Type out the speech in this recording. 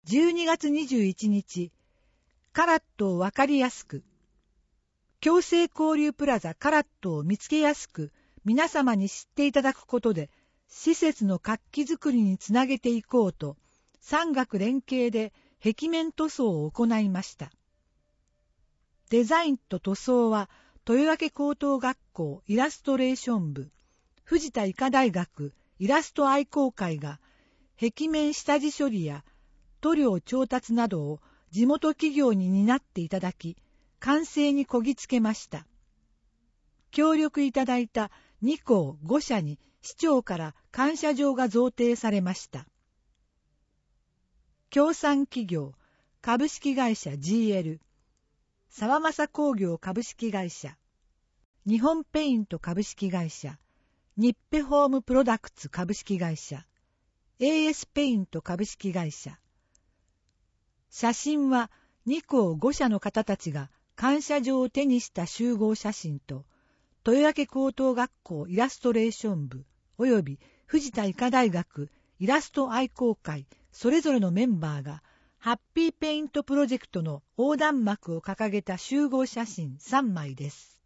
12月21日、カラットをわかりやすく、共生交流プラザカラットを見つけやすく皆様に知っていただくことで、施設の活気づくりにつなげていこうと、産学連携で壁面塗装を行いました。デザインと塗装は、豊明高等学校イラストレーション部、藤田医科大学イラスト愛好会が、壁面下地処理や塗料調達などを地元企業に担っていただき、完成にこぎつけました。協力いただいた2校5社に市長から感謝状が贈呈されました。協賛企業株式会社 GL、沢正工業株式会社、日本ペイント株式会社、ニッペホームプロダクツ株式会社、AS ペイント株式会社。写真は2校5社の方たちが感謝状を手にした集合写真と、豊明高等学校イラストレーション部及び藤田医科大学イラスト愛好会それぞれのメンバーがハッピーペイントプロジェクトの横断幕を掲げた集合写真3枚です。